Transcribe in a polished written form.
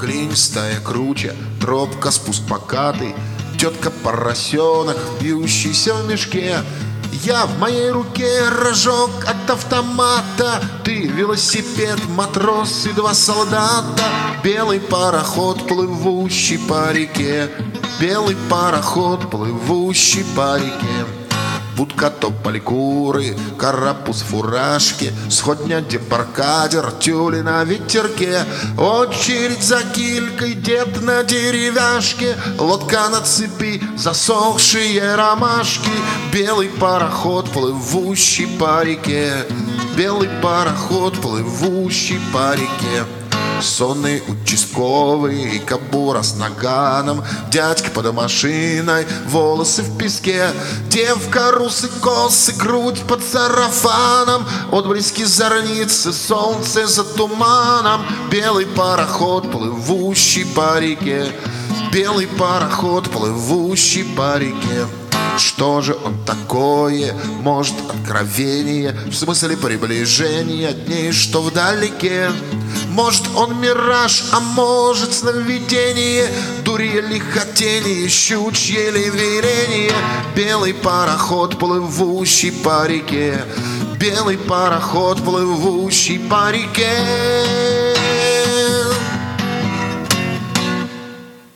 глинистая круче, тропка, спуск покатый, тетка поросенок, бьющийся в мешке. Я в моей руке рожок от автомата, ты велосипед, матрос и два солдата. Белый пароход, плывущий по реке, белый пароход, плывущий по реке. Будка, тополь, куры, карапуз, фуражки, сходня, дебаркадер, тюли на ветерке. Очередь за килькой, дед на деревяшке, лодка на цепи, засохшие ромашки. Белый пароход, плывущий по реке, белый пароход, плывущий по реке. Сонный участковый, кобура с наганом, дядька под машиной, волосы в песке. Девка, русы, косы, грудь под сарафаном, отблески зорницы, солнце за туманом. Белый пароход, плывущий по реке, белый пароход, плывущий по реке. Что же он такое? Может, откровение, в смысле приближения дней, что вдалеке? Может, он мираж, а может, сновидение, дурели хотение, щучье ли верение. Белый пароход, плывущий по реке, белый пароход, плывущий по реке.